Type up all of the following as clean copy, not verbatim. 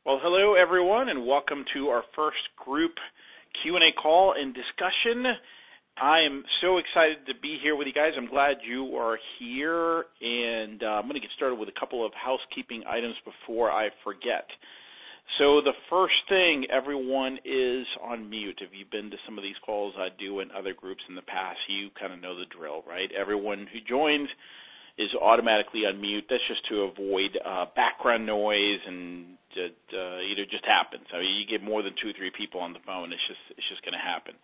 Well, hello everyone, and welcome to our first group Q&A call and discussion. I am so excited to be here with you guys. I'm glad you are here, and I'm going to get started with a couple of housekeeping items before I forget. So the first thing, everyone is on mute. If you've been to some of these calls I do in other groups in the past, you kind of know the drill, right? Everyone who joins is automatically on mute. That's just to avoid background noise, and it just happens. I mean, you get more than 2 or 3 people on the phone, it's just going to happen.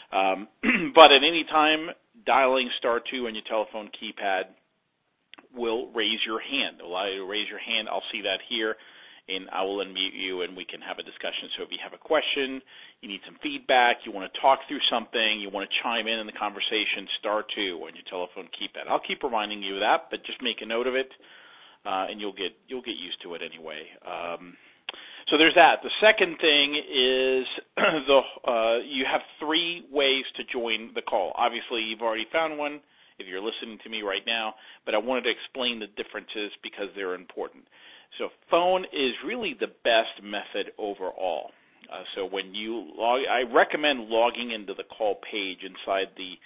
But at any time, dialing *2 on your telephone keypad will raise your hand. Allow you to raise your hand. I'll see that here, and I will unmute you, and we can have a discussion. So if you have a question, you need some feedback, you want to talk through something, you want to chime in the conversation, *2 on your telephone keypad. I'll keep reminding you of that, but just make a note of it, and you'll get used to it anyway. So there's that. The second thing is you have 3 ways to join the call. Obviously, you've already found one if you're listening to me right now, but I wanted to explain the differences because they're important. So phone is really the best method overall. So when you log, I recommend logging into the call page inside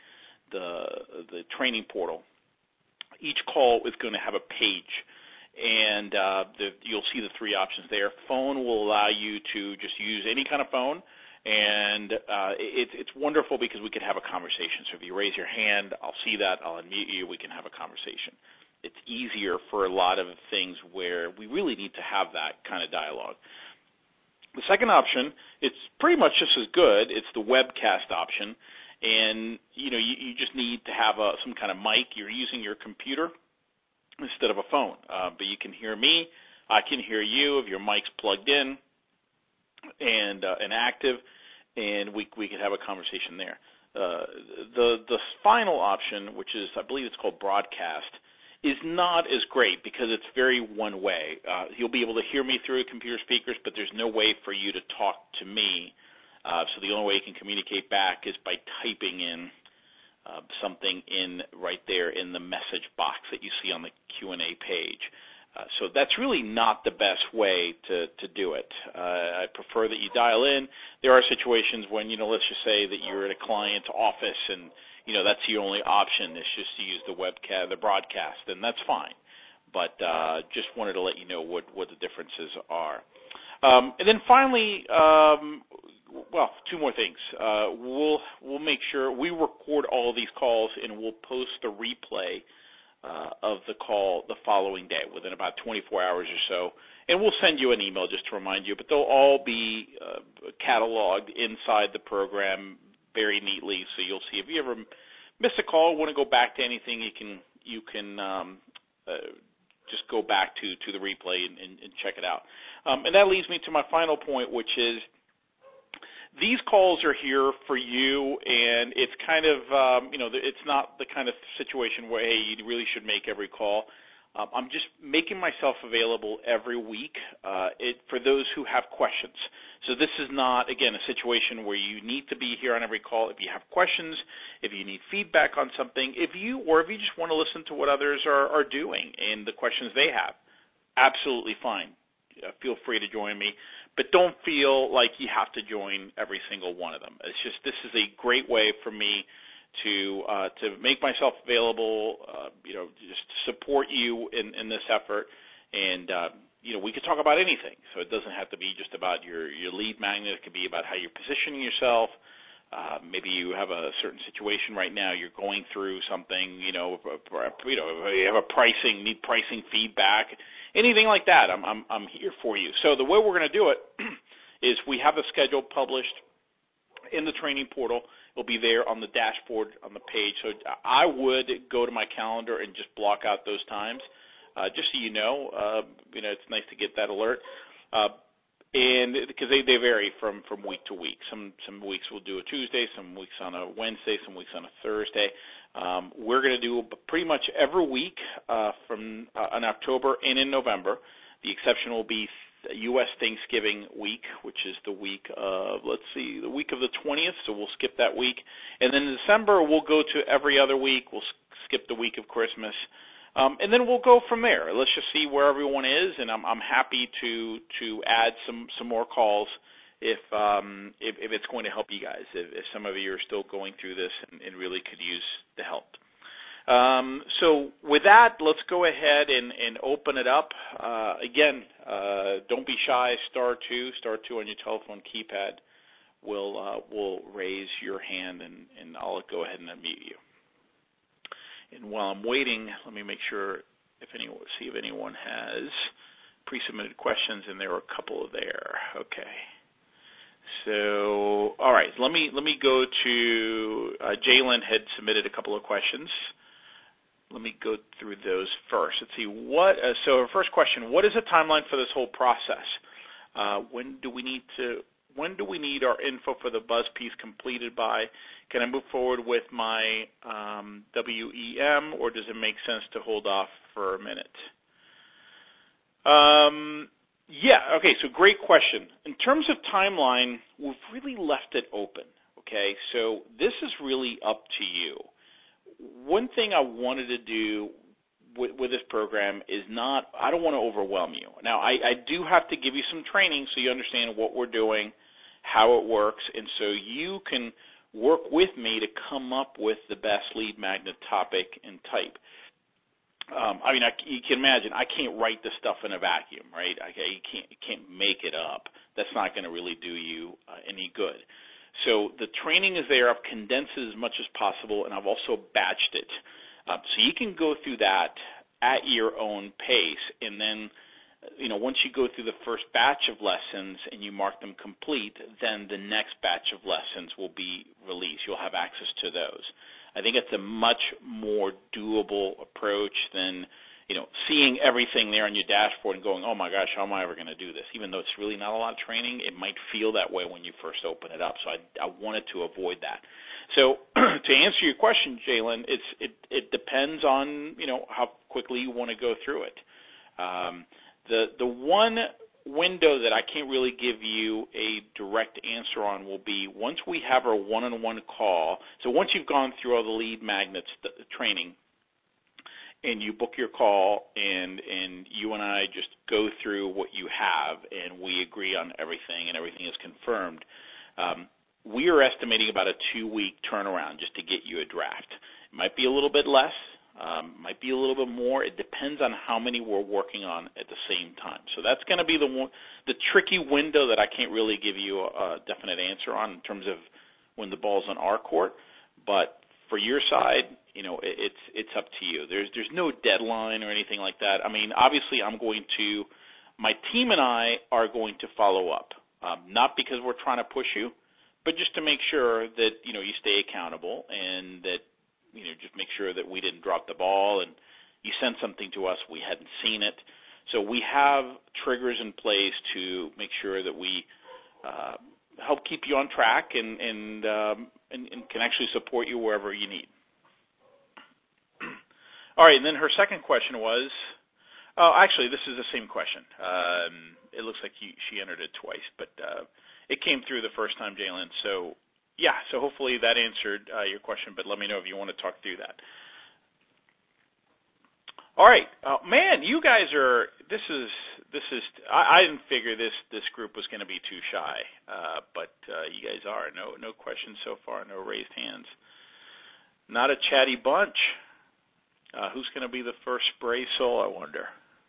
the training portal. Each call is going to have a page, and you'll see the 3 options there. Phone will allow you to just use any kind of phone, and it's wonderful because we can have a conversation. So if you raise your hand, I'll see that, I'll unmute you, we can have a conversation. It's easier for a lot of things where we really need to have that kind of dialogue. The second option, it's pretty much just as good. It's the webcast option, and you just need to have some kind of mic. You're using your computer instead of a phone, but you can hear me. I can hear you if your mic's plugged in and active, and we can have a conversation there. The final option, which is, I believe it's called broadcast, is not as great because it's very one-way. You'll be able to hear me through computer speakers, but there's no way for you to talk to me. So the only way you can communicate back is by typing in something in right there in the message box that you see on the Q&A page. So that's really not the best way to do it. I prefer that you dial in. There are situations when, let's just say that you're at a client's office and that's the only option is just to use the webcast, the broadcast, and that's fine. But just wanted to let you know what the differences are. And then finally, 2 more things. We'll make sure we record all of these calls, and we'll post a replay of the call the following day within about 24 hours or so. And we'll send you an email just to remind you, but they'll all be cataloged inside the program very neatly, so you'll see if you ever miss a call, want to go back to anything, you can just go back to the replay and check it out. And that leads me to my final point, which is these calls are here for you, and it's kind of it's not the kind of situation where you really should make every call. I'm just making myself available every week for those who have questions. So this is not, again, a situation where you need to be here on every call. If you have questions, if you need feedback on something, if you just want to listen to what others are doing and the questions they have, absolutely fine. Feel free to join me, but don't feel like you have to join every single one of them. It's just this is a great way for me to make myself available, just to support you in this effort, and we could talk about anything. So it doesn't have to be just about your lead magnet. It could be about how you're positioning yourself. Maybe you have a certain situation right now. You're going through something. You have need pricing feedback, anything like that. I'm here for you. So the way we're going to do it is we have a schedule published in the training portal. It'll be there on the dashboard on the page. So I would go to my calendar and just block out those times, just so you know. It's nice to get that alert. And because they vary from week to week. Some weeks we'll do a Tuesday, some weeks on a Wednesday, some weeks on a Thursday. We're going to do pretty much every week in October and in November. The exception will be U.S. Thanksgiving week, which is the week of, the week of the 20th, so we'll skip that week. And then in December, we'll go to every other week. We'll skip the week of Christmas. And then we'll go from there. Let's just see where everyone is, and I'm happy to add some more calls if it's going to help you guys. If some of you are still going through this and really could use the help. So with that, let's go ahead and open it up. Again, don't be shy. Star two on your telephone keypad will raise your hand, and I'll go ahead and unmute you. And while I'm waiting, let me make sure see if anyone has pre-submitted questions, and there are a couple there. Okay. So, all right, let me go to Jalen had submitted a couple of questions. Let me go through those first. Let's see so our first question: what is the timeline for this whole process? When do we need our info for the buzz piece completed by? Can I move forward with my WEM, or does it make sense to hold off for a minute? Yeah, okay, so great question. In terms of timeline, we've really left it open, okay? So this is really up to you. One thing I wanted to do with this program is I don't want to overwhelm you. Now, I do have to give you some training so you understand what we're doing, how it works, and so you can work with me to come up with the best lead magnet topic and type. You can imagine I can't write this stuff in a vacuum, right? You can't make it up. That's not going to really do you any good. So the training is there. I've condensed it as much as possible, and I've also batched it. So you can go through that at your own pace, and then once you go through the first batch of lessons and you mark them complete, then the next batch of lessons will be released. You'll have access to those. I think it's a much more doable approach than, seeing everything there on your dashboard and going, oh my gosh, how am I ever going to do this? Even though it's really not a lot of training, it might feel that way when you first open it up. So I wanted to avoid that. So to answer your question, Jalen, it depends on, how quickly you want to go through it. The one window that I can't really give you a direct answer on will be once we have our one-on-one call. So once you've gone through all the lead magnets training and you book your call and you and I just go through what you have and we agree on everything and everything is confirmed, we are estimating about a 2-week turnaround just to get you a draft. It might be a little bit less. Might be a little bit more. It depends on how many we're working on at the same time. So that's going to be the tricky window that I can't really give you a definite answer on in terms of when the ball's on our court. But for your side, it's up to you. There's no deadline or anything like that. Obviously, my team and I are going to follow up, not because we're trying to push you, but just to make sure that you stay accountable and that. Just make sure that we didn't drop the ball and you sent something to us, we hadn't seen it. So we have triggers in place to make sure that we help keep you on track and can actually support you wherever you need. All right, and then her second question was, actually, this is the same question. It looks like she entered it twice, but it came through the first time, Jalen. So yeah, so hopefully that answered your question, but let me know if you want to talk through that. All right, man, you guys are. This is. I didn't figure this group was going to be too shy, but you guys are. No questions so far. No raised hands. Not a chatty bunch. Who's going to be the first spray soul? I wonder.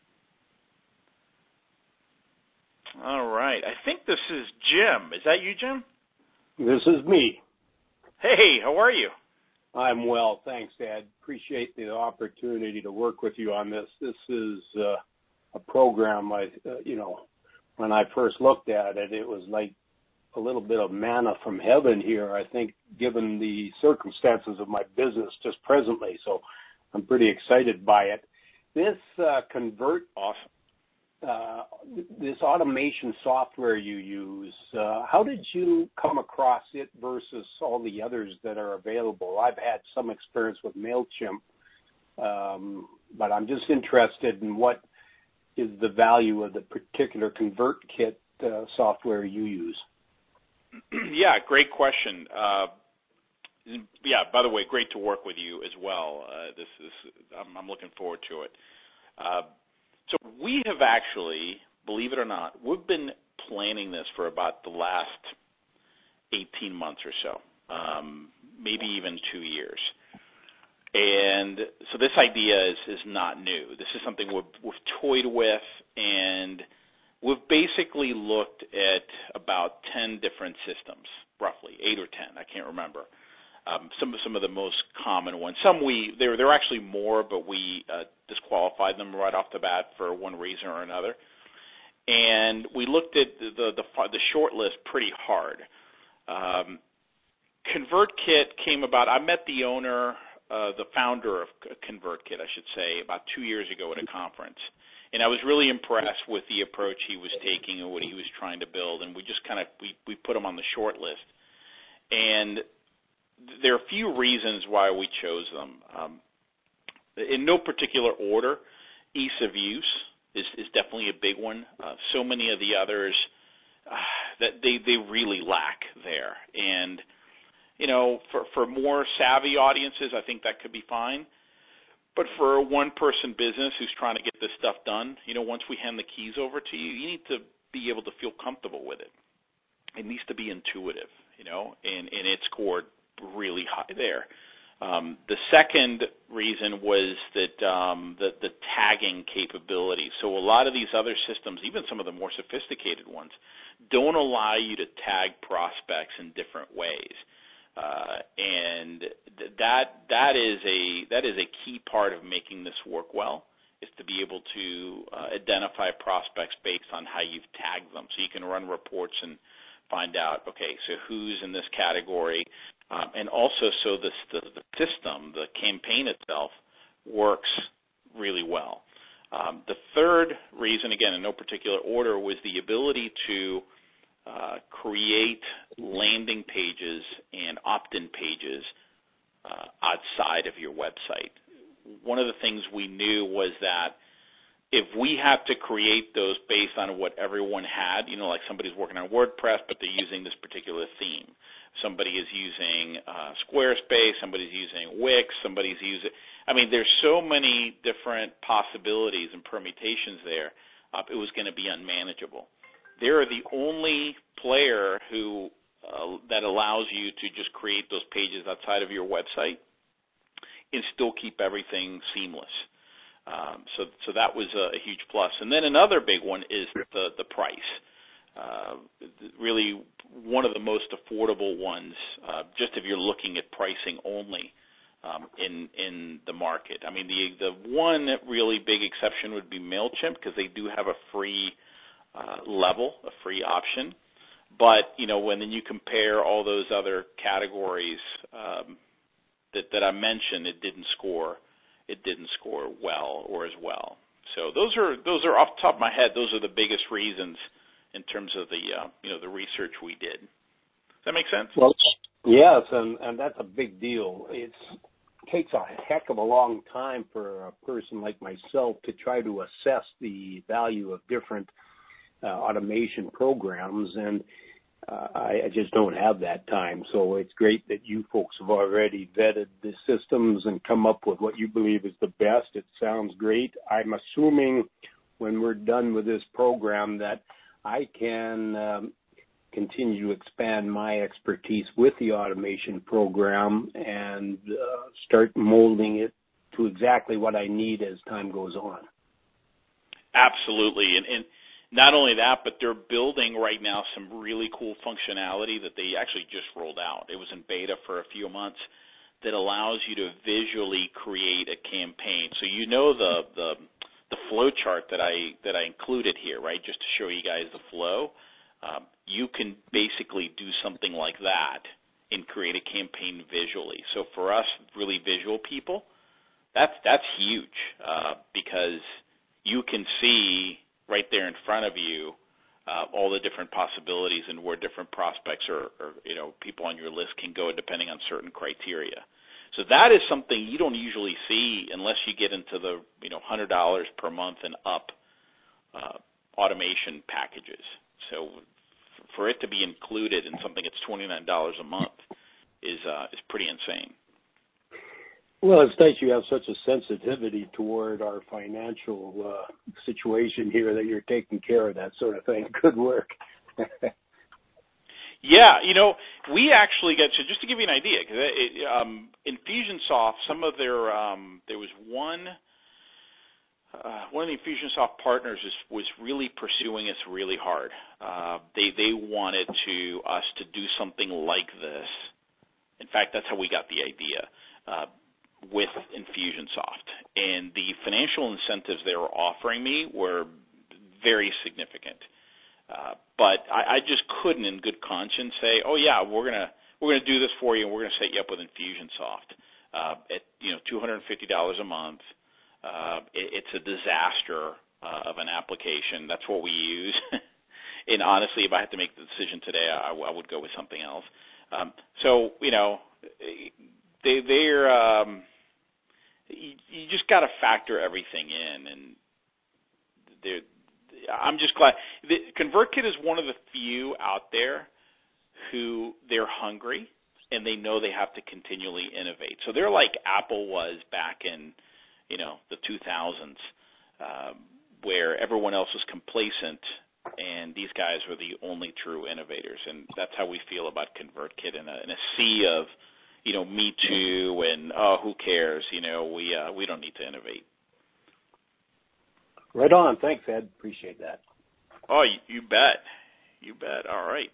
All right, I think this is Jim. Is that you, Jim? This is me. Hey, how are you? I'm well, thanks, Ed. Appreciate the opportunity to work with you on this. This is a program when I first looked at it, it was like a little bit of manna from heaven here, I think, given the circumstances of my business just presently. So I'm pretty excited by it. This Convert, awesome. This automation software you use, how did you come across it versus all the others that are available? I've had some experience with MailChimp, but I'm just interested in what is the value of the particular ConvertKit software you use. Yeah, great question. Yeah, by the way, great to work with you as well. I'm looking forward to it. So we have actually, believe it or not, we've been planning this for about the last 18 months or so, maybe even 2 years. And so this idea is not new. This is something we've toyed with, and we've basically looked at about 10 different systems, roughly 8 or 10. I can't remember. Some of the most common ones. There are actually more, but we disqualified them right off the bat for one reason or another. And we looked at the short list pretty hard. ConvertKit came about. I met the owner, the founder of ConvertKit, I should say, about 2 years ago at a conference. And I was really impressed with the approach he was taking and what he was trying to build. And we just we put him on the short list. And there are a few reasons why we chose them. In no particular order, ease of use is definitely a big one. So many of the others that they really lack there. And for more savvy audiences, I think that could be fine. But for a one-person business who's trying to get this stuff done, once we hand the keys over to you, you need to be able to feel comfortable with it. It needs to be intuitive, and it scored really high there. The second reason was that the tagging capability. So a lot of these other systems, even some of the more sophisticated ones, don't allow you to tag prospects in different ways. And that is a key part of making this work well, is to be able to identify prospects based on how you've tagged them. So you can run reports and find out, okay, so who's in this category, and also so the system, the campaign itself, works really well. The third reason, again, in no particular order, was the ability to create landing pages and opt-in pages outside of your website. One of the things we knew was that if we have to create those based on what everyone had, like somebody's working on WordPress, but they're using this particular theme. Somebody is using Squarespace, somebody's using Wix, somebody's using, there's so many different possibilities and permutations there, it was going to be unmanageable. They're the only player who that allows you to just create those pages outside of your website and still keep everything seamless. So that was a huge plus. And then another big one is the price. Really one of the most affordable ones, just if you're looking at pricing only in the market. The one really big exception would be MailChimp, because they do have a free level, a free option. But, when then you compare all those other categories that I mentioned, it didn't score well or as well. So those are off the top of my head. Those are the biggest reasons in terms of the research we did. Does that make sense? Well, yes, and that's a big deal. It takes a heck of a long time for a person like myself to try to assess the value of different automation programs, and I just don't have that time. So it's great that you folks have already vetted the systems and come up with what you believe is the best. It sounds great. I'm assuming when we're done with this program that I can continue to expand my expertise with the automation program and start molding it to exactly what I need as time goes on. Absolutely. And not only that, but they're building right now some really cool functionality that they actually just rolled out. It was in beta for a few months, that allows you to visually create a campaign. So the flow chart that I included here, right, just to show you guys the flow. You can basically do something like that and create a campaign visually. So for us, really visual people, that's huge because you can see right there in front of you all the different possibilities and where different prospects or people on your list can go depending on certain criteria. So that is something you don't usually see unless you get into the $100 per month and up automation packages. So for it to be included in something that's $29 a month is pretty insane. Well, it's nice you have such a sensitivity toward our financial situation here that you're taking care of that sort of thing. Good work. Yeah, we actually get, so just to give you an idea, because Infusionsoft, some of their, there was one of the Infusionsoft partners was really pursuing us really hard. They wanted us to do something like this. In fact, that's how we got the idea with Infusionsoft. And the financial incentives they were offering me were very significant. But I just couldn't, in good conscience, say, "Oh yeah, we're gonna do this for you, and we're gonna set you up with Infusionsoft at $250 a month." It's a disaster of an application. That's what we use. And honestly, if I had to make the decision today, I would go with something else. So they're you just got to factor everything in, and I'm just glad. ConvertKit is one of the few out there who they're hungry and they know they have to continually innovate. So they're like Apple was back in, the 2000s, where everyone else was complacent and these guys were the only true innovators. And that's how we feel about ConvertKit in a sea of, Me Too and who cares? We don't need to innovate. Right on. Thanks, Ed. Appreciate that. Oh, you bet. You bet. All right.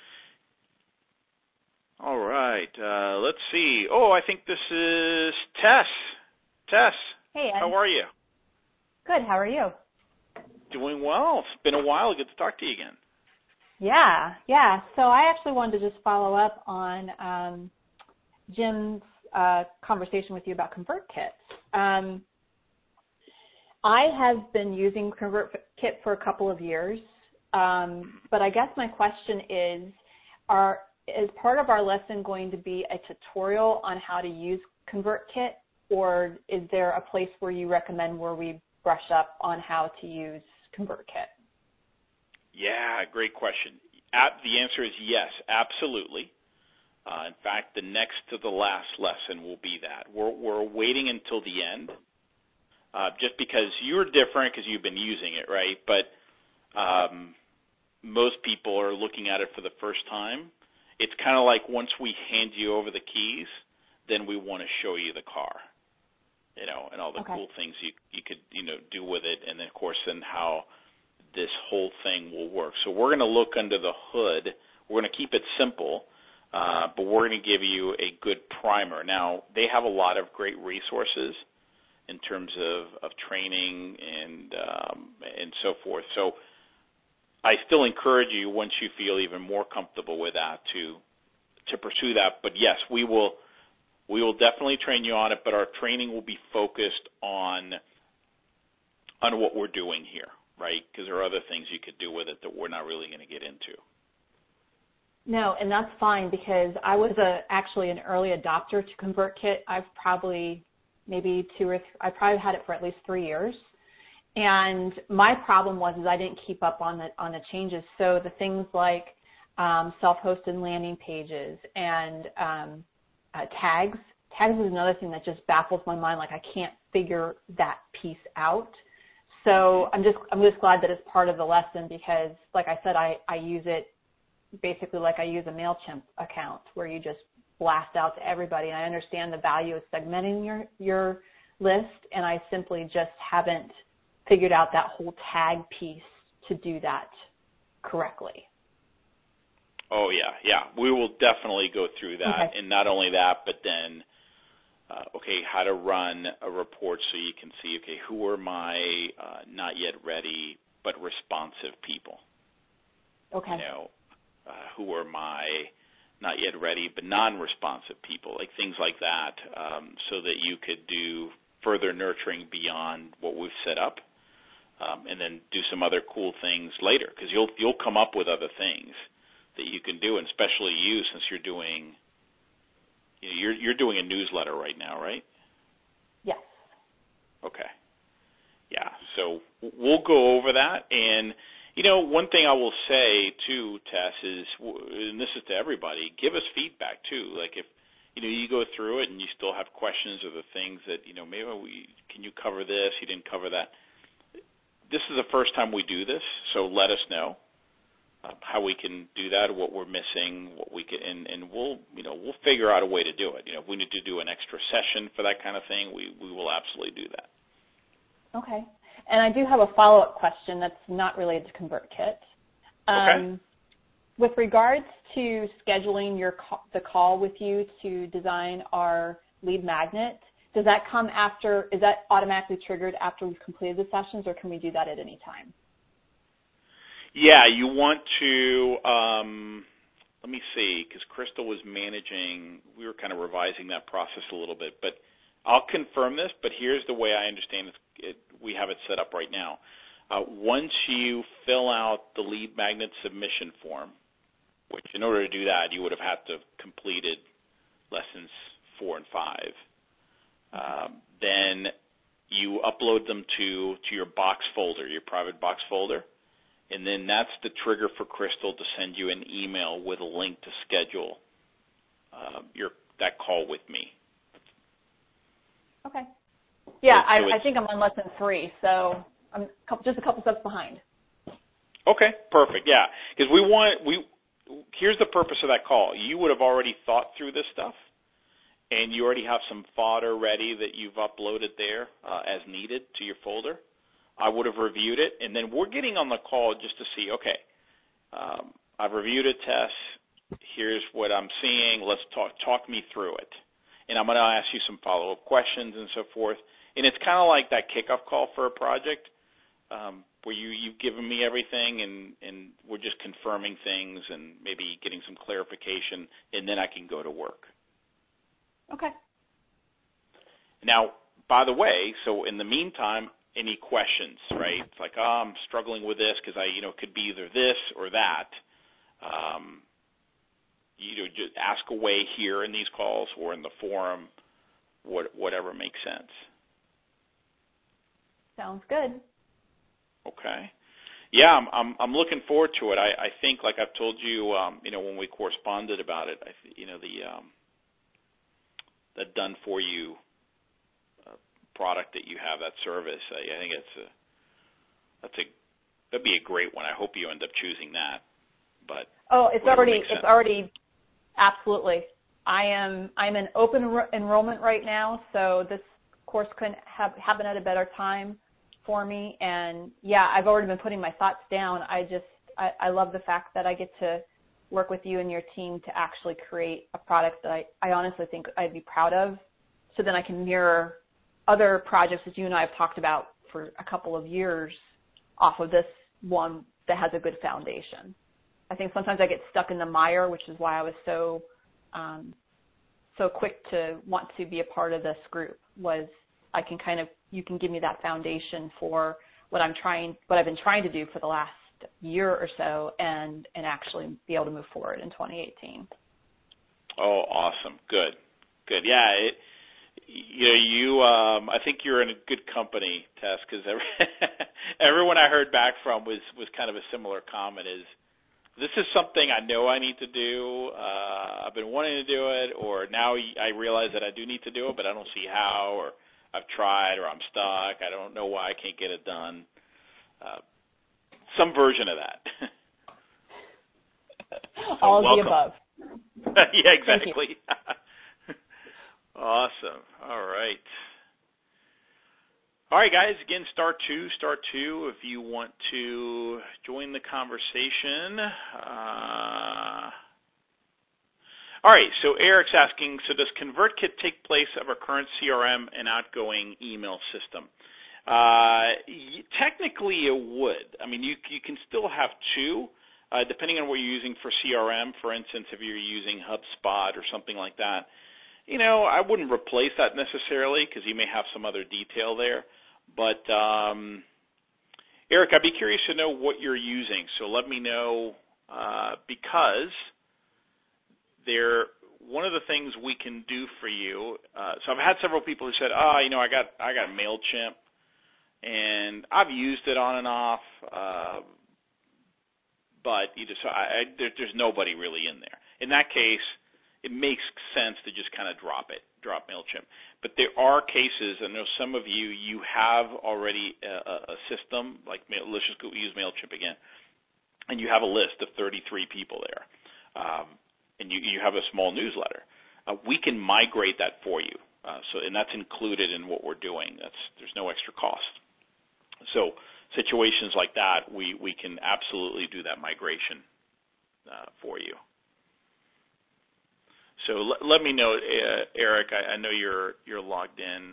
All right. Let's see. Oh, I think this is Tess. Tess. Hey, Ed. How are you? Good. How are you? Doing well. It's been a while. Good to talk to you again. Yeah. So I actually wanted to just follow up on Jim's conversation with you about ConvertKit. I have been using ConvertKit for a couple of years, but I guess my question is part of our lesson going to be a tutorial on how to use ConvertKit, or is there a place where you recommend where we brush up on how to use ConvertKit? Yeah, great question. The answer is yes, absolutely. In fact, the next to the last lesson will be that. We're waiting until the end. Just because you're different because you've been using it, right? But most people are looking at it for the first time. It's kind of like once we hand you over the keys, then we want to show you the car, and all the cool things you could, do with it. And then, of course, how this whole thing will work. So we're going to look under the hood. We're going to keep it simple, but we're going to give you a good primer. Now, they have a lot of great resources in terms of training and so forth. So I still encourage you, once you feel even more comfortable with that, to pursue that. But yes, we will definitely train you on it, but our training will be focused on what we're doing here, right? Because there are other things you could do with it that we're not really going to get into. No, and that's fine, because I was actually an early adopter to ConvertKit. I've probably I probably had it for at least 3 years. And my problem was I didn't keep up on the changes. So the things like self-hosted landing pages and tags. Tags is another thing that just baffles my mind. Like, I can't figure that piece out. So I'm just glad that it's part of the lesson, because, like I said, I use it basically like I use a MailChimp account, where you just blast out to everybody. And I understand the value of segmenting your list, and I simply just haven't figured out that whole tag piece to do that correctly. Oh, yeah. We will definitely go through that. Okay. And not only that, but then, how to run a report so you can see, who are my not yet ready but responsive people? Okay. Who are my not yet ready but non-responsive people, like things like that, so that you could do further nurturing beyond what we've set up, and then do some other cool things later, because you'll come up with other things that you can do, and especially you, since you're doing a newsletter right now, right? Yes. Okay. Yeah. So we'll go over that. And one thing I will say too, Tess, is, and this is to everybody, give us feedback too. Like, you go through it and you still have questions or the things that, maybe can you cover this? You didn't cover that. This is the first time we do this, so let us know how we can do that, what we're missing, what we can, and we'll figure out a way to do it. If we need to do an extra session for that kind of thing, we will absolutely do that. Okay. And I do have a follow-up question that's not related to ConvertKit. Okay. With regards to scheduling the call with you to design our lead magnet, does that come after, is that automatically triggered after we've completed the sessions, or can we do that at any time? Yeah, you want to, let me see, because Crystal was managing, we were kind of revising that process a little bit, but I'll confirm this, but here's the way I understand it, we have it set up right now. Once you fill out the lead magnet submission form, which in order to do that, you would have had to have completed lessons 4 and 5. Then you upload them to your box folder, your private box folder, and then that's the trigger for Crystal to send you an email with a link to schedule that call with me. Okay. Yeah, I think I'm on lesson 3, so I'm just a couple steps behind. Okay, perfect. Yeah, because here's the purpose of that call. You would have already thought through this stuff, and you already have some fodder ready that you've uploaded there as needed to your folder. I would have reviewed it, and then we're getting on the call just to see, okay, I've reviewed it, Tess. Here's what I'm seeing. Let's talk me through it. And I'm going to ask you some follow-up questions and so forth. And it's kind of like that kickoff call for a project where you've given me everything and we're just confirming things and maybe getting some clarification, and then I can go to work. Okay. Now, by the way, so in the meantime, any questions, right? It's like, I'm struggling with this because it could be either this or that. Just ask away here in these calls or in the forum, whatever makes sense. Sounds good. Okay. Yeah, I'm looking forward to it. I think, like I've told you, when we corresponded about it, the done for you product that you have, that service, I think that'd be a great one. I hope you end up choosing that. But it's already absolutely. I'm in open enrollment right now, so this course couldn't happen at a better time for me. And yeah, I've already been putting my thoughts down. I love the fact that I get to work with you and your team to actually create a product that I honestly think I'd be proud of, so then I can mirror other projects that you and I have talked about for a couple of years off of this one that has a good foundation. I think sometimes I get stuck in the mire, which is why I was so quick to want to be a part of this group, was you can give me that foundation for what I've been trying to do for the last year or so and actually be able to move forward in 2018. Oh, awesome. Good. Yeah. I think you're in a good company, Tess, because everyone I heard back from was kind of a similar comment, is this is something I know I need to do. I've been wanting to do it, or now I realize that I do need to do it, but I don't see how, or I've tried, or I'm stuck. I don't know why I can't get it done. Some version of that. So all of welcome. the above. Yeah, exactly. Awesome. All right. All right, guys. Again, star two if you want to join the conversation. All right, so Eric's asking, so does ConvertKit take place of our current CRM and outgoing email system? Technically, it would. I mean, you can still have two, depending on what you're using for CRM. For instance, if you're using HubSpot or something like that, I wouldn't replace that necessarily because you may have some other detail there. But, Eric, I'd be curious to know what you're using. So let me know because one of the things we can do for you, so I've had several people who said, I got MailChimp, and I've used it on and off, but there's nobody really in there. In that case, it makes sense to just kind of drop MailChimp. But there are cases, I know some of you have already a system, like let's just use MailChimp again, and you have a list of 33 people there, and you have a small newsletter. We can migrate that for you, and that's included in what we're doing. There's no extra cost. So situations like that, we can absolutely do that migration for you. So let me know, Eric. I know you're logged in.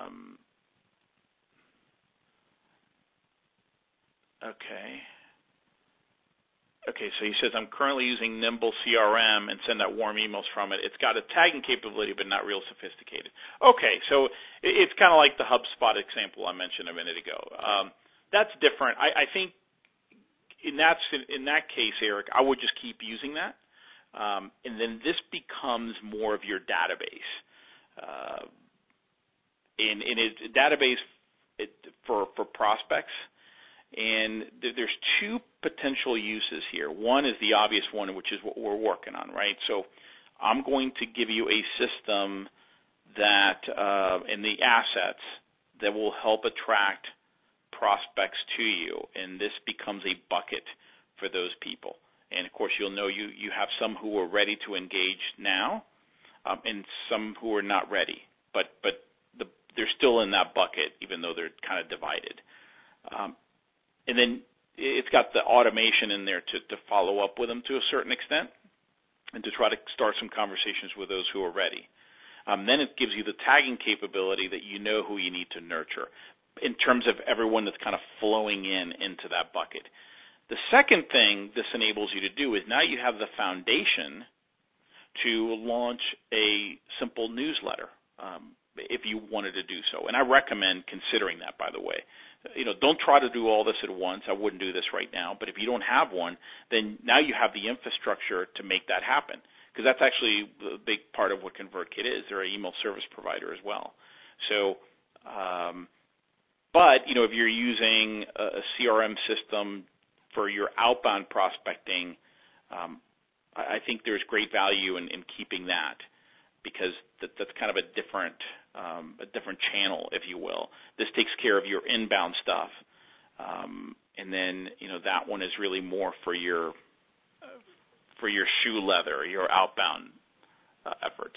Okay, so he says, I'm currently using Nimble CRM and send out warm emails from it. It's got a tagging capability, but not real sophisticated. Okay, so it's kind of like the HubSpot example I mentioned a minute ago. That's different. I think in that case, Eric, I would just keep using that. And then this becomes more of your database. And it's a database for prospects. And there's two potential uses here. One is the obvious one, which is what we're working on, right? So I'm going to give you a system that, and the assets that will help attract prospects to you, and this becomes a bucket for those people. And, of course, you'll know you have some who are ready to engage now and some who are not ready. But they're still in that bucket, even though they're kind of divided. And then it's got the automation in there to follow up with them to a certain extent and to try to start some conversations with those who are ready. Then it gives you the tagging capability that you know who you need to nurture in terms of everyone that's kind of flowing into that bucket. The second thing this enables you to do is now you have the foundation to launch a simple newsletter if you wanted to do so. And I recommend considering that, by the way. Don't try to do all this at once. I wouldn't do this right now. But if you don't have one, then now you have the infrastructure to make that happen, because that's actually a big part of what ConvertKit is. They're an email service provider as well. So, but, if you're using a CRM system for your outbound prospecting, I think there's great value in keeping that, because that's kind of a different channel, if you will. This takes care of your inbound stuff, and then that one is really more for your shoe leather, your outbound efforts.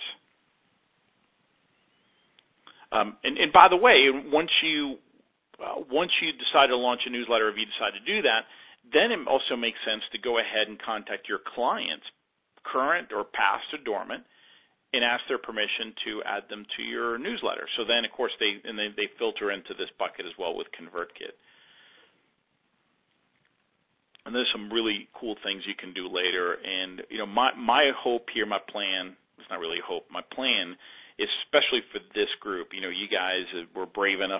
And by the way, once you decide to launch a newsletter, if you decide to do that, then it also makes sense to go ahead and contact your clients, current or past or dormant, and ask their permission to add them to your newsletter. So then, of course, they filter into this bucket as well with ConvertKit. And there's some really cool things you can do later. And my hope here, my plan, it's not really hope. My plan is, especially for this group, you guys were brave enough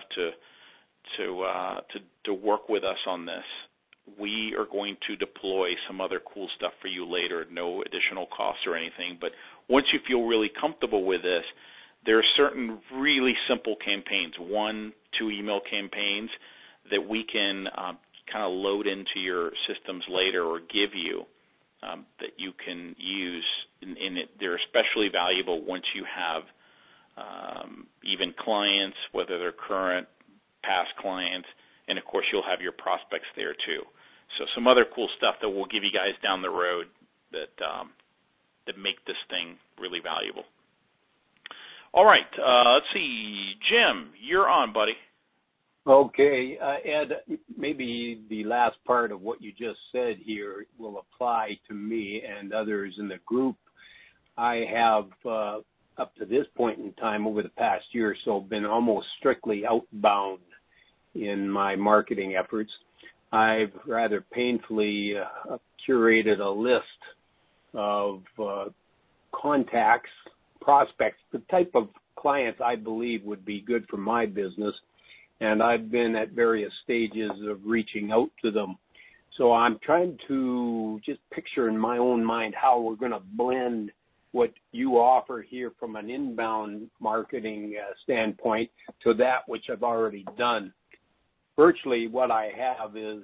to work with us on this. We are going to deploy some other cool stuff for you later, no additional costs or anything. But once you feel really comfortable with this, there are certain really simple campaigns, 1-2 email campaigns that we can kind of load into your systems later or give you that you can use. And they're especially valuable once you have even clients, whether they're current, past clients, and, of course, you'll have your prospects there too. So some other cool stuff that we'll give you guys down the road that make this thing really valuable. All right, let's see. Jim, you're on, buddy. Okay, Ed, maybe the last part of what you just said here will apply to me and others in the group. I have, up to this point in time, over the past year or so, been almost strictly outbound in my marketing efforts. I've rather painfully curated a list of contacts, prospects, the type of clients I believe would be good for my business, and I've been at various stages of reaching out to them. So I'm trying to just picture in my own mind how we're going to blend what you offer here from an inbound marketing standpoint to that which I've already done. Virtually what I have is,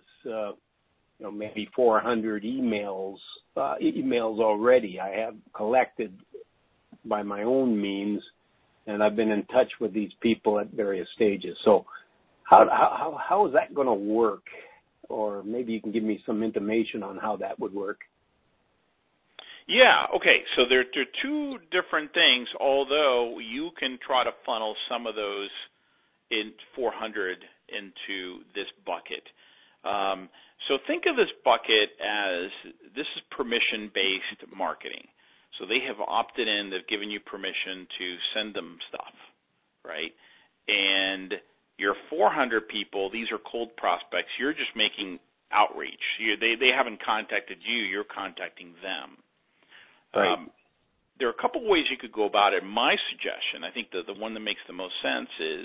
maybe 400 emails already. I have collected by my own means, and I've been in touch with these people at various stages. So how is that going to work? Or maybe you can give me some intimation on how that would work. Yeah, okay. So there are two different things, although you can try to funnel some of those in 400 into this bucket. So think of this bucket as this is permission-based marketing. So they have opted in, they've given you permission to send them stuff, right? And your 400 people, these are cold prospects. You're just making outreach. They haven't contacted you. You're contacting them. Right. There are a couple ways you could go about it. My suggestion, I think the one that makes the most sense is,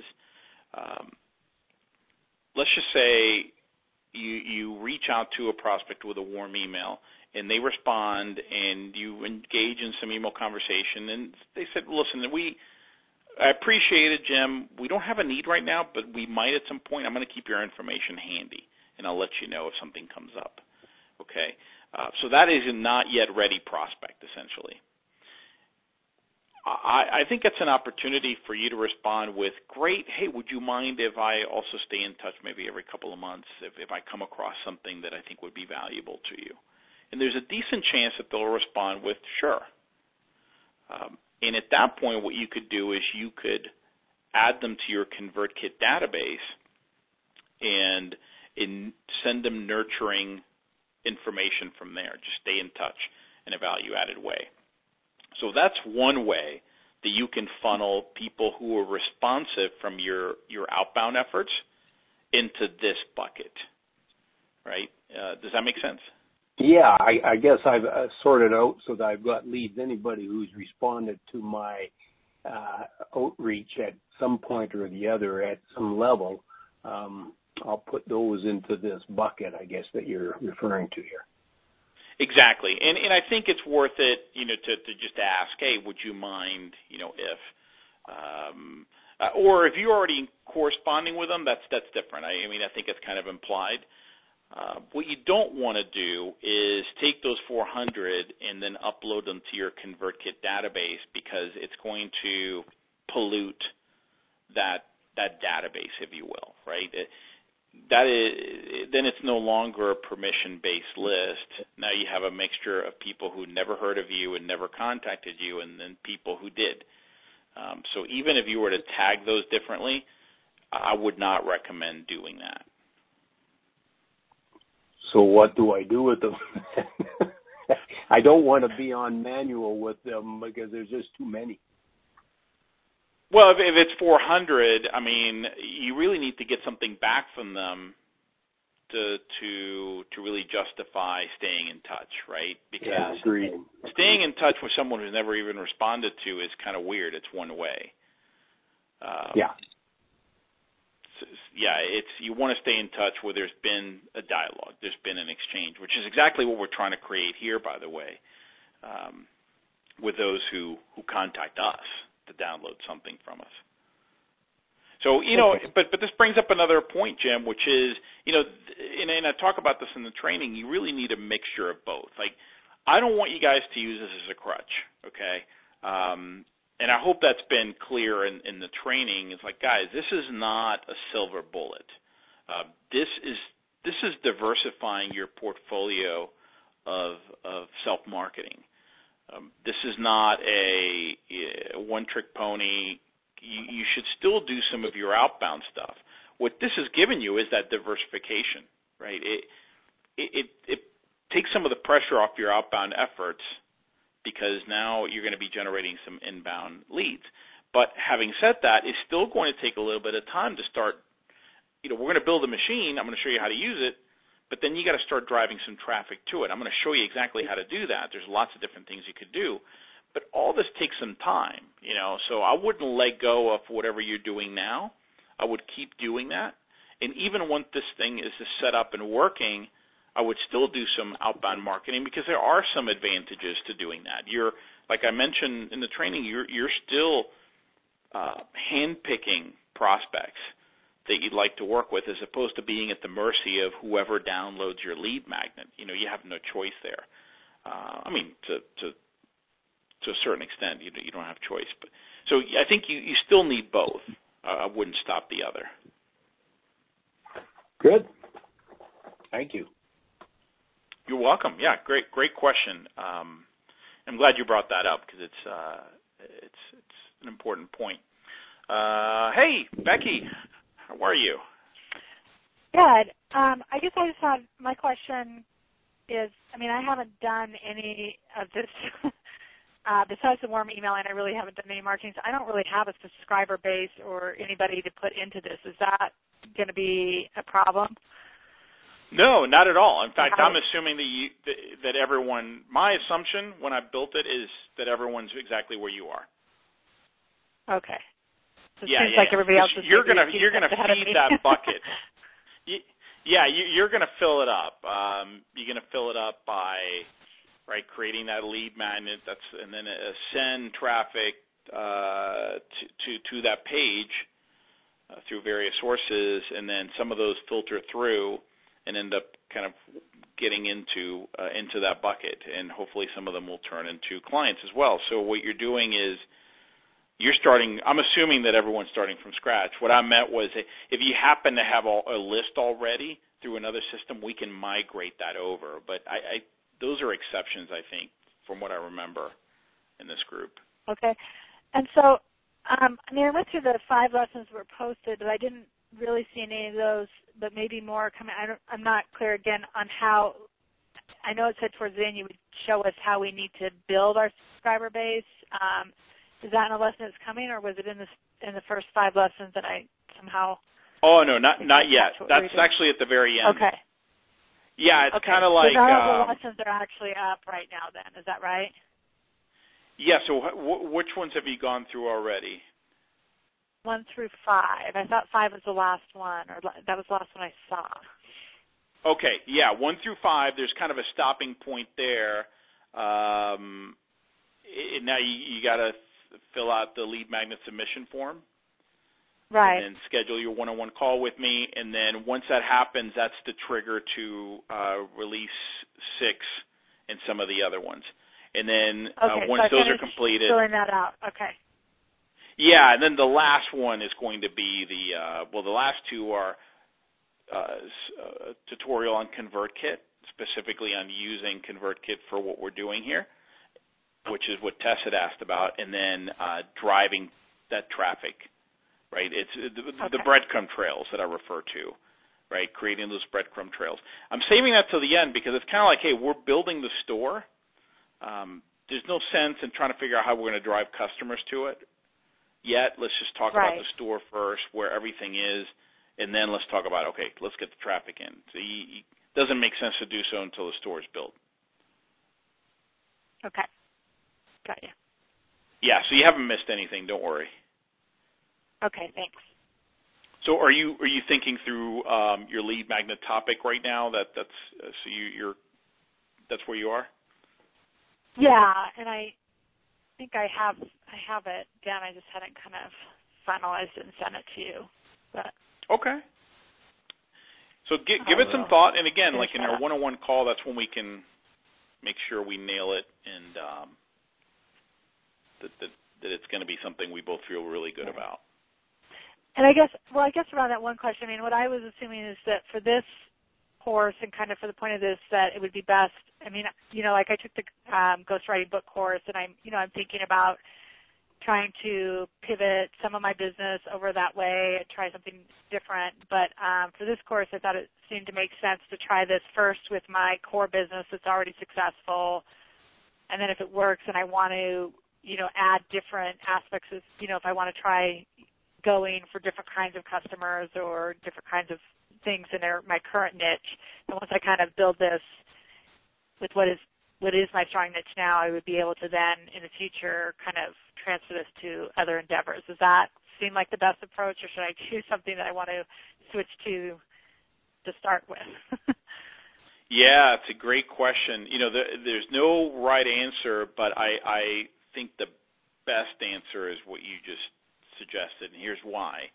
let's just say you reach out to a prospect with a warm email, and they respond, and you engage in some email conversation, and they said, listen, I appreciate it, Jim. We don't have a need right now, but we might at some point. I'm going to keep your information handy, and I'll let you know if something comes up. Okay? So that is a not yet ready prospect, essentially. I think it's an opportunity for you to respond with, great, hey, would you mind if I also stay in touch maybe every couple of months if I come across something that I think would be valuable to you? And there's a decent chance that they'll respond with, sure. And at that point, what you could do is you could add them to your ConvertKit database and send them nurturing information from there. Just stay in touch in a value-added way. So that's one way that you can funnel people who are responsive from your outbound efforts into this bucket, right? Does that make sense? Yeah, I guess I've sorted out so that I've got leads. Anybody who's responded to my outreach at some point or the other at some level, I'll put those into this bucket, I guess, that you're referring to here. Exactly, and I think it's worth it, to just ask, hey, would you mind, if, or if you're already corresponding with them, that's different. I think it's kind of implied. What you don't want to do is take those 400 and then upload them to your ConvertKit database, because it's going to pollute that database, if you will, right? Then it's no longer a permission-based list. Now you have a mixture of people who never heard of you and never contacted you, and then people who did. So even if you were to tag those differently, I would not recommend doing that. So what do I do with them? I don't want to be on manual with them because there's just too many. Well, if it's 400, you really need to get something back from them to really justify staying in touch, right? Because agreed. Staying in touch with someone who's never even responded to is kind of weird. It's one way. You want to stay in touch where there's been a dialogue, there's been an exchange, which is exactly what we're trying to create here, by the way, with those who contact us to download something from us. So, but this brings up another point, Jim, which is, and I talk about this in the training, you really need a mixture of both. Like, I don't want you guys to use this as a crutch, okay? And I hope that's been clear in the training. It's like, guys, this is not a silver bullet. This is diversifying your portfolio of self-marketing. This is not a one-trick pony. You should still do some of your outbound stuff. What this has given you is that diversification, right? It takes some of the pressure off your outbound efforts, because now you're going to be generating some inbound leads. But having said that, it's still going to take a little bit of time to start. We're going to build a machine. I'm going to show you how to use it. But then you got to start driving some traffic to it. I'm going to show you exactly how to do that. There's lots of different things you could do. But all this takes some time, so I wouldn't let go of whatever you're doing now. I would keep doing that. And even once this thing is set up and working, I would still do some outbound marketing, because there are some advantages to doing that. Like I mentioned in the training, you're still handpicking prospects that you'd like to work with, as opposed to being at the mercy of whoever downloads your lead magnet. You have no choice there. To to a certain extent. You don't have choice. But so I think you still need both. I wouldn't stop the other. Good. Thank you. You're welcome. Yeah, great question. I'm glad you brought that up because it's an important point. Hey, Becky, how are you? Good. I guess I just have, my question is, I mean, I haven't done any of this besides the warm email, and I really haven't done any marketing, so I don't really have a subscriber base or anybody to put into this. Is that going to be a problem? No, not at all. In fact, I'm assuming that everyone, my assumption when I built it is that everyone's exactly where you are. Okay. So it seems like everybody else is you're gonna feed that bucket. You're gonna fill it up. You're gonna fill it up by creating that lead magnet. And then send traffic to that page through various sources, and then some of those filter through and end up kind of getting into that bucket, and hopefully some of them will turn into clients as well. So what you're doing is you're starting. I'm assuming that everyone's starting from scratch. What I meant was if you happen to have a list already through another system, we can migrate that over. But those are exceptions, I think, from what I remember in this group. Okay. And so, I went through the 5 lessons that were posted, but I didn't really see any of those, but maybe more coming. I'm not clear again on how. I know it said towards the end you would show us how we need to build our subscriber base. Is that in a lesson that's coming, or was it in the first 5 lessons that I somehow? Oh no, not yet. That's actually at the very end. Okay. Yeah, it's kind of like. So none of the lessons are actually up right now. Then is that right? Yeah. So which ones have you gone through already? 1 through 5. I thought 5 was the last one, or that was the last one I saw. Okay, yeah, 1 through 5. There's kind of a stopping point there. Now you got to fill out the lead magnet submission form, right? And then schedule your one-on-one call with me. And then once that happens, that's the trigger to release 6 and some of the other ones. And then once those are completed, filling that out. Okay. Yeah, and then the last one is going to be the last 2 are tutorial on ConvertKit, specifically on using ConvertKit for what we're doing here, which is what Tess had asked about, and then driving that traffic, right? It's the breadcrumb trails that I refer to, right? Creating those breadcrumb trails. I'm saving that till the end because it's kind of like, hey, we're building the store. There's no sense in trying to figure out how we're going to drive customers to it yet. Let's just talk about the store first, where everything is, and then let's talk about, okay, let's get the traffic in. So it doesn't make sense to do so until the store is built. Okay. Got you. Yeah, so you haven't missed anything. Don't worry. Okay, thanks. So are you thinking through your lead magnet topic right now? That's where you are? Yeah, and I think I have it down. I just hadn't kind of finalized it and sent it to you. But okay. So give it some thought, and again, like in our one-on-one call, that's when we can make sure we nail it, and that it's going to be something we both feel really good about. And I guess around that one question, what I was assuming is that for this course and kind of for the point of this, that it would be best. Like I took the ghostwriting book course, and I'm thinking about trying to pivot some of my business over that way and try something different. But for this course, I thought it seemed to make sense to try this first with my core business that's already successful, and then if it works and I want to, add different aspects of, if I want to try going for different kinds of customers or different kinds of things in my current niche. And once I kind of build this with what is my strong niche now, I would be able to then in the future kind of transfer this to other endeavors. Does that seem like the best approach, or should I choose something that I want to switch to start with? Yeah, it's a great question. There's no right answer, but I think the best answer is what you just suggested, and here's why.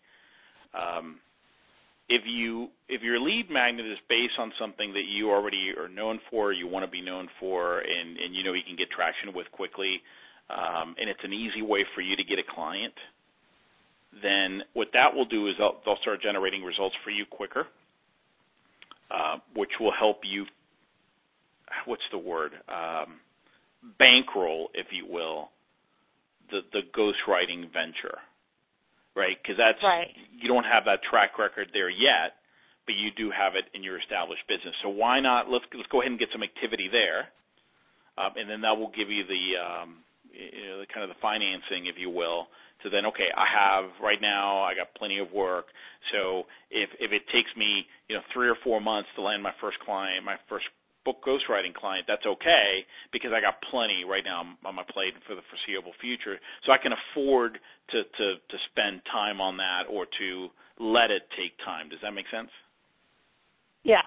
If your lead magnet is based on something that you already are known for, you want to be known for, and you can get traction with quickly, and it's an easy way for you to get a client, then what that will do is they'll start generating results for you quicker, which will help you, what's the word, bankroll, if you will, the ghostwriting venture, right? Because that's right. You don't have that track record there yet, but you do have it in your established business. So why not? Let's go ahead and get some activity there, and then that will give you the kind of the financing, if you will. So then, okay, right now I got plenty of work. So if it takes me 3 or 4 months to land my first client, my first book ghostwriting client, that's okay, because I got plenty right now on my plate for the foreseeable future. So I can afford to spend time on that, or to let it take time. Does that make sense? Yeah.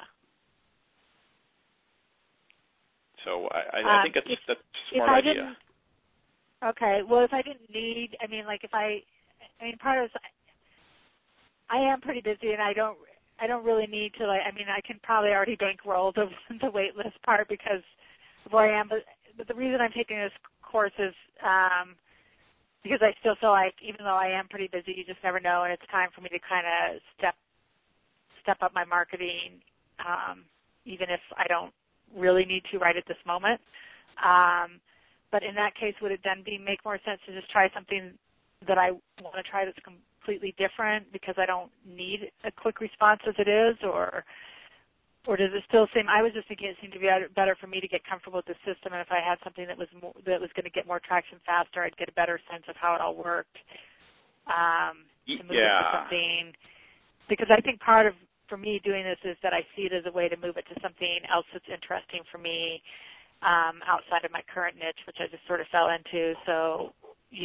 So I think that's a smart idea. Okay. Well, if I didn't need, part of this, I am pretty busy, and I don't really need to, I can probably already bankroll the wait list part because of where I am. But the reason I'm taking this course is because I still feel like, even though I am pretty busy, you just never know, and it's time for me to kind of step up my marketing, even if I don't really need to right at this moment. But in that case, would it then make more sense to just try something that I want to try that's completely different because I don't need a quick response as it is, or does it still seem? I was just thinking it seemed to be better for me to get comfortable with the system, and if I had something that was going to get more traction faster, I'd get a better sense of how it all worked. To move it to something, because I think part of for me doing this is that I see it as a way to move it to something else that's interesting for me. Outside of my current niche, which I just sort of fell into. So,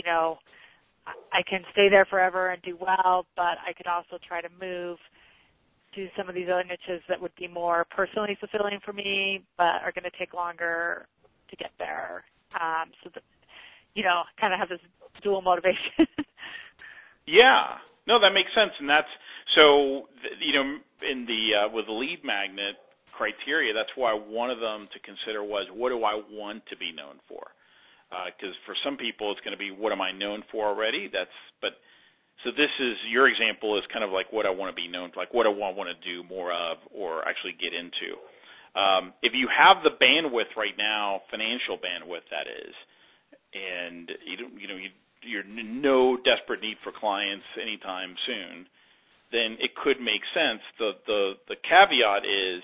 I can stay there forever and do well, but I could also try to move to some of these other niches that would be more personally fulfilling for me, but are going to take longer to get there. So that, kind of have this dual motivation. Yeah. No, that makes sense. And that's, so, in with the lead magnet criteria, that's why one of them to consider was, what do I want to be known for? Because for some people it's going to be, what am I known for already? So this is, your example is kind of like what I want to be known for, like what I want to do more of, or actually get into. If you have the bandwidth right now, financial bandwidth that is, and you're in no desperate need for clients anytime soon, then it could make sense. The caveat is,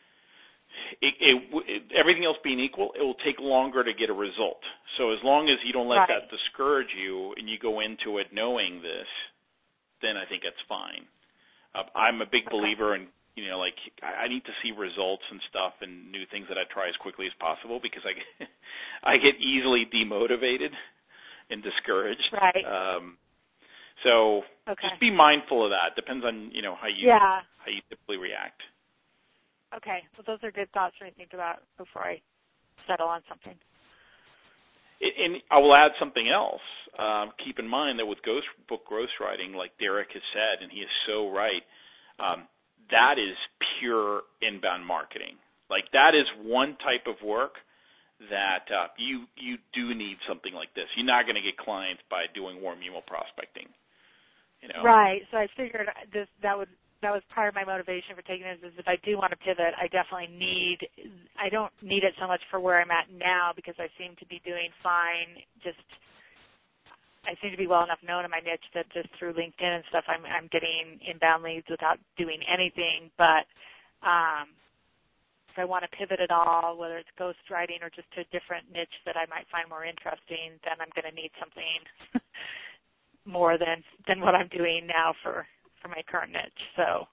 everything else being equal, it will take longer to get a result. So as long as you don't let that discourage you and you go into it knowing this, then I think that's fine. I'm a big believer in, I need to see results and stuff and new things that I try as quickly as possible, because I get easily demotivated and discouraged. Right. So just be mindful of that. Depends on, how you typically react. Okay, well, those are good thoughts for me to think about before I settle on something. And I will add something else. Keep in mind that with book ghostwriting, like Derek has said, and he is so right, that is pure inbound marketing. Like, that is one type of work that you do need something like this. You're not going to get clients by doing warm email prospecting. Right. So I figured that was part of my motivation for taking this, is if I do want to pivot, I don't need it so much for where I'm at now, because I seem to be doing fine. I seem to be well enough known in my niche that just through LinkedIn and stuff, I'm getting inbound leads without doing anything. But if I want to pivot at all, whether it's ghostwriting or just to a different niche that I might find more interesting, then I'm going to need something more than what I'm doing now for my current niche. So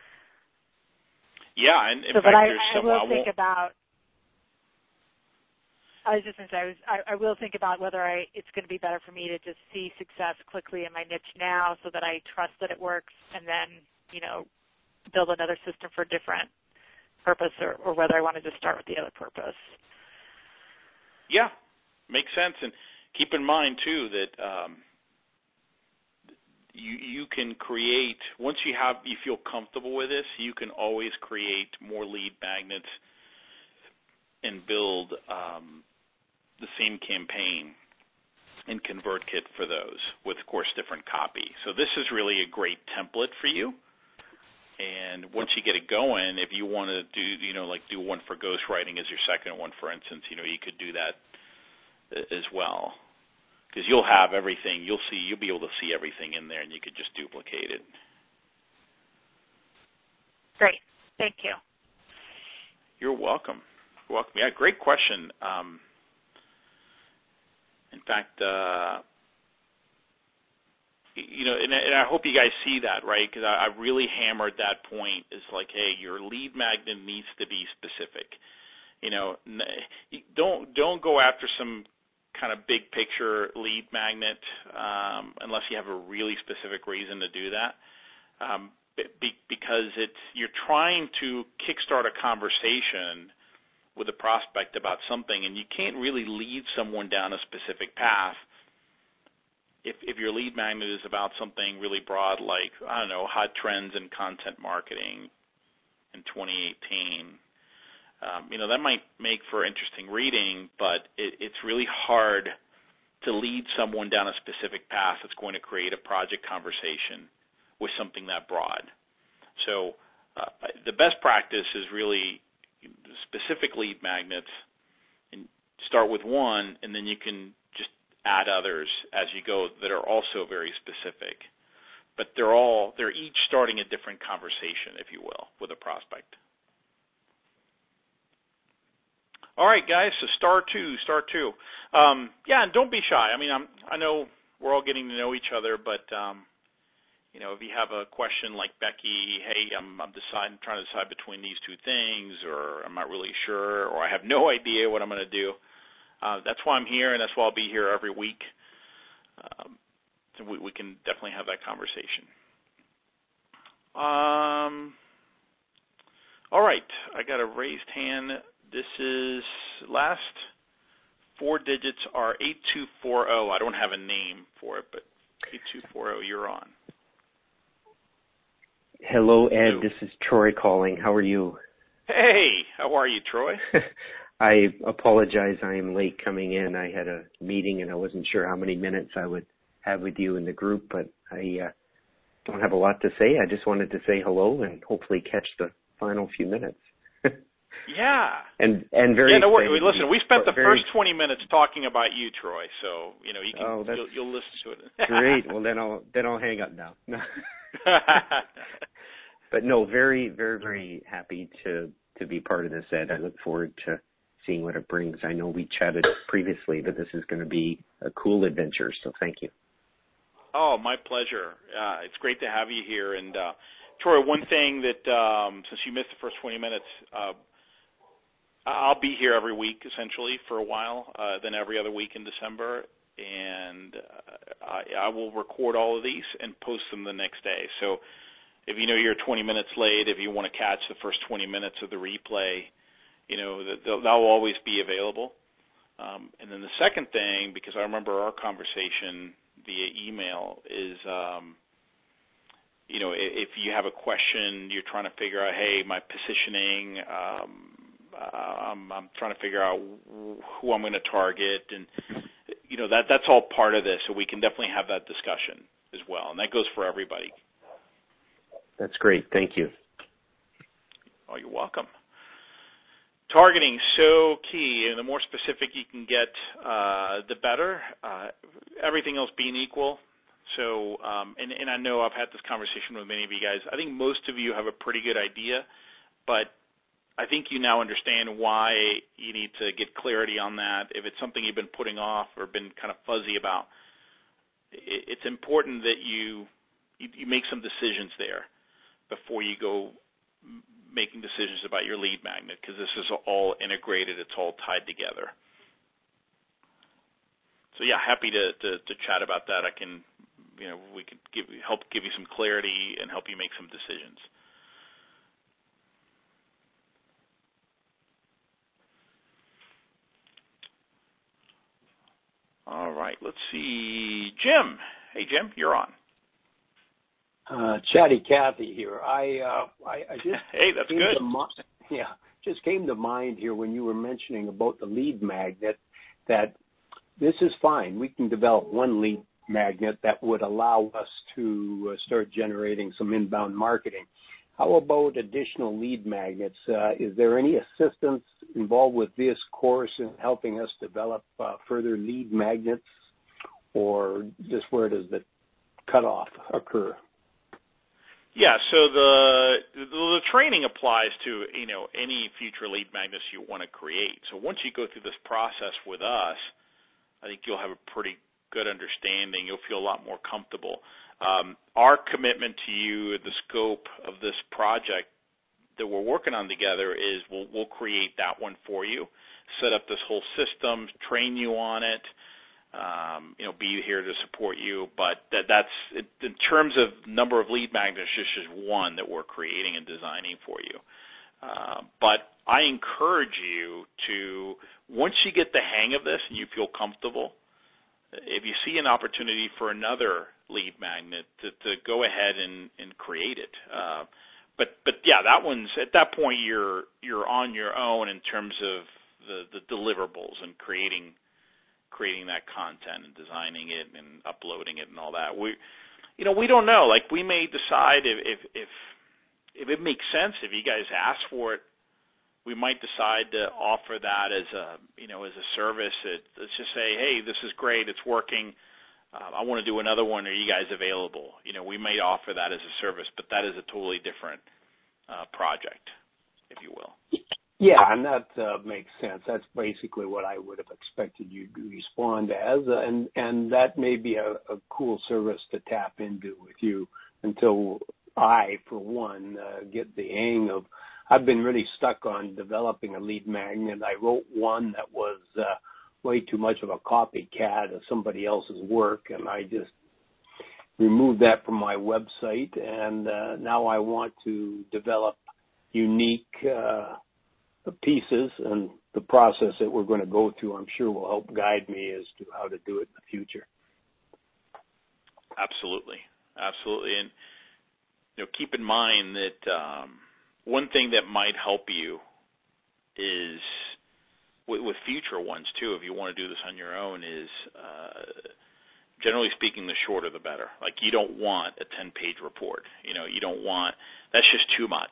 yeah, and in fact, there's some. I was just going to say, I will think about whether it's going to be better for me to just see success quickly in my niche now, so that I trust that it works, and then build another system for a different purpose, or whether I want to just start with the other purpose. Yeah, makes sense. And keep in mind too that you can create, once you feel comfortable with this, you can always create more lead magnets and build the same campaign in ConvertKit for those with, of course, different copy. So this is really a great template for you. And once you get it going, if you want to do, do one for ghostwriting as your second one, for instance, you could do that as well. Because you'll have everything. You'll be able to see everything in there, and you could just duplicate it. Great. Thank you. You're welcome. You're welcome. Yeah, great question. In fact, and I hope you guys see that, right? Because I really hammered that point. Is like, hey, your lead magnet needs to be specific. Don't go after some kind of big picture lead magnet unless you have a really specific reason to do that. Because you're trying to kickstart a conversation with a prospect about something, and you can't really lead someone down a specific path if your lead magnet is about something really broad, like, I don't know, hot trends in content marketing in 2018. That might make for interesting reading, but it's really hard to lead someone down a specific path that's going to create a project conversation with something that broad. So the best practice is really specific lead magnets, and start with one, and then you can just add others as you go that are also very specific. But they're each starting a different conversation, if you will, with a prospect. All right, guys, so star two. Yeah, and don't be shy. I mean, I know we're all getting to know each other, but if you have a question like Becky, hey, I'm trying to decide between these two things, or I'm not really sure, or I have no idea what I'm going to do. That's why I'm here, and that's why I'll be here every week. So we can definitely have that conversation. All right, I got a raised hand. This is last four digits are 8240. I don't have a name for it, but 8240, you're on. Hello, Ed. This is Troy calling. How are you? Hey, how are you, Troy? I apologize. I am late coming in. I had a meeting, and I wasn't sure how many minutes I would have with you in the group, but I don't have a lot to say. I just wanted to say hello and hopefully catch the final few minutes. Yeah. And very. Yeah, no worries. Listen, we spent the first 20 minutes talking about you, Troy. So you can you'll listen to it. Great. Well, then I'll hang up now. But no, very, very, very happy to be part of this, Ed. I look forward to seeing what it brings. I know we chatted previously, but this is going to be a cool adventure. So thank you. Oh, my pleasure. It's great to have you here. And Troy, one thing that since you missed the first 20 minutes. I'll be here every week, essentially, for a while, then every other week in December, and I will record all of these and post them the next day. So if you're 20 minutes late, if you want to catch the first 20 minutes of the replay, they'll always be available. And then the second thing, because I remember our conversation via email, is if you have a question, you're trying to figure out, hey, my positioning, I'm trying to figure out who I'm going to target, and that's all part of this. So we can definitely have that discussion as well, and that goes for everybody. That's great. Thank you. Oh, you're welcome. Targeting, so key, and the more specific you can get, the better. Everything else being equal. So, and I know I've had this conversation with many of you guys. I think most of you have a pretty good idea, but I think you now understand why you need to get clarity on that. If it's something you've been putting off or been kind of fuzzy about, it's important that you make some decisions there before you go making decisions about your lead magnet, because this is all integrated. It's all tied together. So yeah, happy to chat about that. I can, we could help give you some clarity and help you make some decisions. All right, let's see. Jim. Hey, Jim, you're on. Chatty Cathy here. I just hey, that's good. Just came to mind here when you were mentioning about the lead magnet that this is fine. We can develop one lead magnet that would allow us to start generating some inbound marketing. How about additional lead magnets? Is there any assistance involved with this course in helping us develop further lead magnets, or just where does the cutoff occur? Yeah, so the training applies to any future lead magnets you want to create. So once you go through this process with us, I think you'll have a pretty good understanding. You'll feel a lot more comfortable. Our commitment to you, the scope of this project that we're working on together, is we'll create that one for you, set up this whole system, train you on it, be here to support you. But that's in terms of number of lead magnets, just one that we're creating and designing for you. But I encourage you to, once you get the hang of this and you feel comfortable, if you see an opportunity for another lead magnet, to go ahead and create it. But yeah, that one's, at that point you're on your own in terms of the deliverables and creating that content and designing it and uploading it and all that. We don't know. Like, we may decide if it makes sense, if you guys ask for it, we might decide to offer that as a service. Let's just say, hey, this is great, it's working. I want to do another one. Are you guys available? We might offer that as a service, but that is a totally different project, if you will. Yeah, and that makes sense. That's basically what I would have expected you to respond as, and that may be a cool service to tap into with you until I, for one, get the hang of. I've been really stuck on developing a lead magnet. I wrote one that was way too much of a copycat of somebody else's work, and I just removed that from my website, and now I want to develop unique pieces, and the process that we're going to go through, I'm sure, will help guide me as to how to do it in the future. Absolutely. And keep in mind that one thing that might help you is with future ones too, if you want to do this on your own, is generally speaking, the shorter the better. Like, you don't want a 10-page report. You don't want, that's just too much.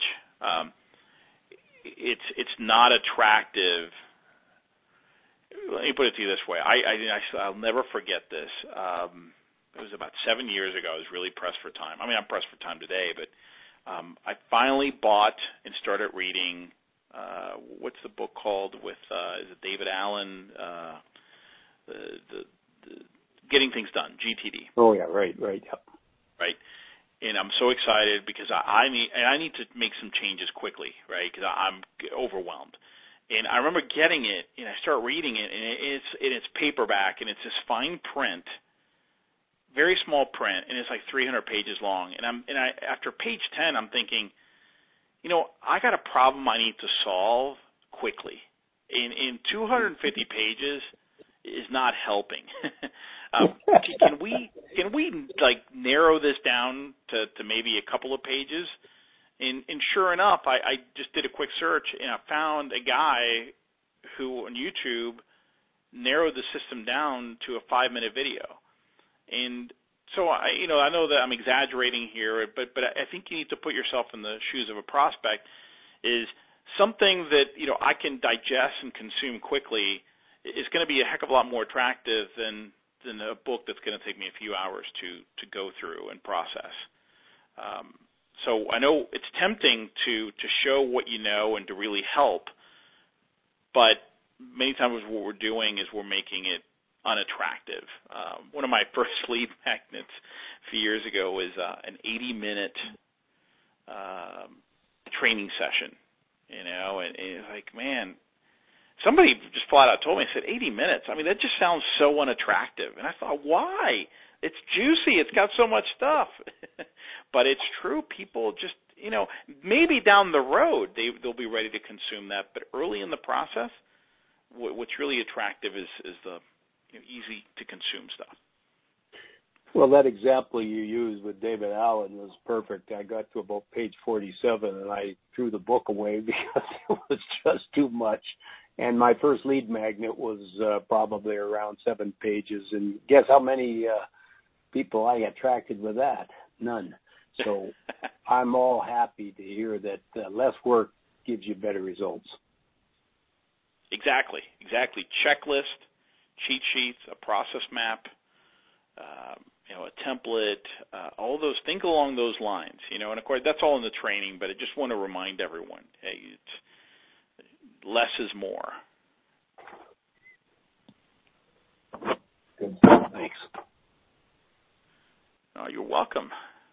It's not attractive. Let me put it to you this way. I'll never forget this. It was about 7 years ago. I was really pressed for time. I mean, I'm pressed for time today, but I finally bought and started reading, what's the book called with, is it David Allen, the Getting Things Done, GTD. Oh, yeah, right, yep. Right. And I'm so excited because I need to make some changes quickly, right, because I'm overwhelmed. And I remember getting it, and I start reading it, and it's paperback, and it's this fine print, very small print, and it's like 300 pages long. And after page 10, I'm thinking, I got a problem I need to solve quickly. In 250 pages is not helping. Can we like narrow this down to maybe a couple of pages? And sure enough, I just did a quick search, and I found a guy who on YouTube narrowed the system down to a 5-minute video. And so I know that I'm exaggerating here, but I think you need to put yourself in the shoes of a prospect. Is something that I can digest and consume quickly is going to be a heck of a lot more attractive than a book that's going to take me a few hours to go through and process. So I know it's tempting to show what you know and to really help, but many times what we're doing is we're making it unattractive. One of my first lead magnets a few years ago was an 80-minute training session, and it's like, man, somebody just flat out told me, I said, 80 minutes? I mean, that just sounds so unattractive. And I thought, why? It's juicy. It's got so much stuff. But it's true. People just, maybe down the road they'll be ready to consume that. But early in the process, what's really attractive is the easy to consume stuff. Well, that example you used with David Allen was perfect. I got to about page 47, and I threw the book away because it was just too much. And my first lead magnet was probably around 7 pages. And guess how many people I attracted with that? None. So I'm all happy to hear that less work gives you better results. Exactly. Checklist, cheat sheets, a process map, a template, all those. Think along those lines, and of course that's all in the training. But I just want to remind everyone, hey, less is more. Good. Thanks. Oh, you're welcome.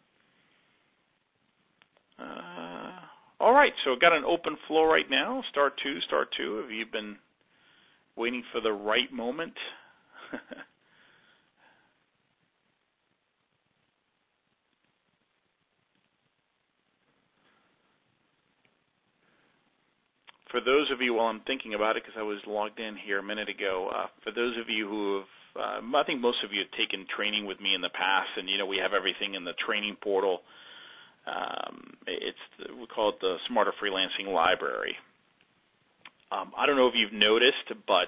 All right, so got an open floor right now. Star two. Have you been waiting for the right moment? For those of you, while I'm thinking about it, because I was logged in here a minute ago, for those of you who have, I think most of you have taken training with me in the past, and we have everything in the training portal. We call it the Smarter Freelancing Library. I don't know if you've noticed, but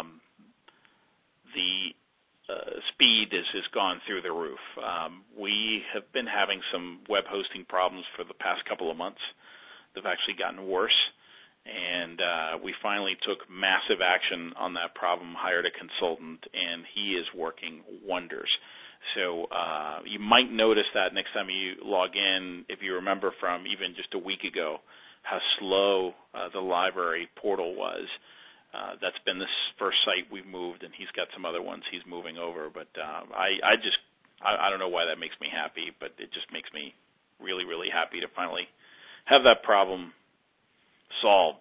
the speed has gone through the roof. We have been having some web hosting problems for the past couple of months. They've actually gotten worse, and we finally took massive action on that problem, hired a consultant, and he is working wonders. So you might notice that next time you log in, if you remember from even just a week ago, how slow the library portal was. That's been this first site we've moved, and he's got some other ones he's moving over. But I don't know why that makes me happy, but it just makes me really, really happy to finally have that problem solved.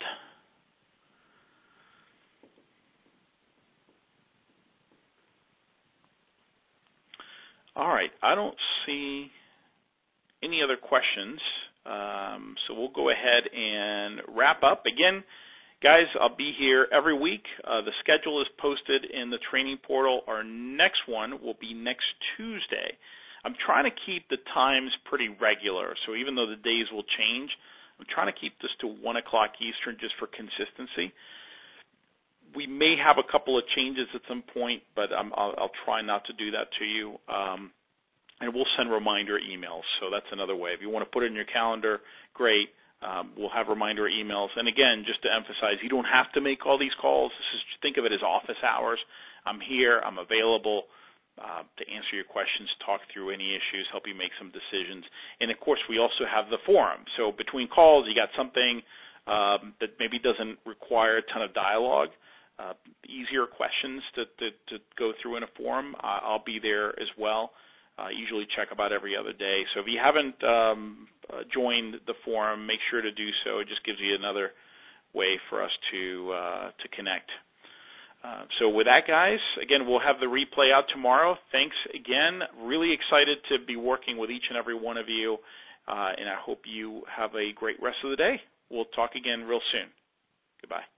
All right, I don't see any other questions, so we'll go ahead and wrap up. Again, guys, I'll be here every week. The schedule is posted in the training portal. Our next one will be next Tuesday. I'm trying to keep the times pretty regular, so even though the days will change, I'm trying to keep this to 1 o'clock Eastern just for consistency. We may have a couple of changes at some point, but I'll try not to do that to you. And we'll send reminder emails, so that's another way. If you want to put it in your calendar, great. We'll have reminder emails. And again, just to emphasize, you don't have to make all these calls. Think of it as office hours. I'm here. I'm available to answer your questions, talk through any issues, help you make some decisions. And, of course, we also have the forum. So between calls, you got something that maybe doesn't require a ton of dialogue, easier questions to go through in a forum. I'll be there as well. Usually check about every other day. So if you haven't joined the forum, make sure to do so. It just gives you another way for us to connect. So with that, guys, again, we'll have the replay out tomorrow. Thanks again. Really excited to be working with each and every one of you, and I hope you have a great rest of the day. We'll talk again real soon. Goodbye.